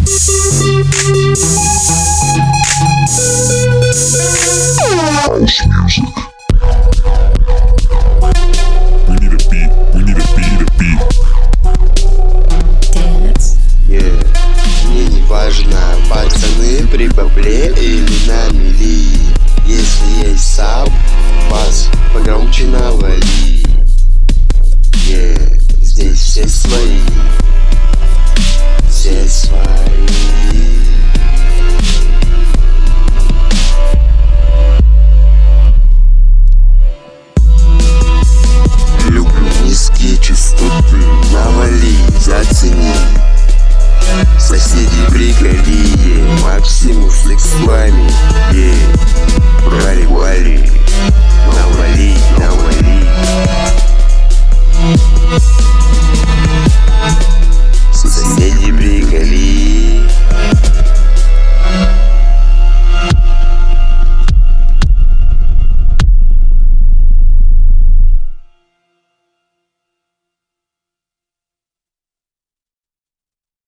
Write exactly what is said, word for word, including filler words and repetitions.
House music. We need a beat. We need a beat. A beat. Dance. Yeah. Мне не важно, пацаны при бабле или на мели. Если есть саб, бас погромче навали. Yeah. Здесь все свои. Все свои. Люблю низкие частоты, навали, зацени. Соседи приколи, Максимус с вами. Yeah. Вали-вали, навали, навали. Соседи приколи.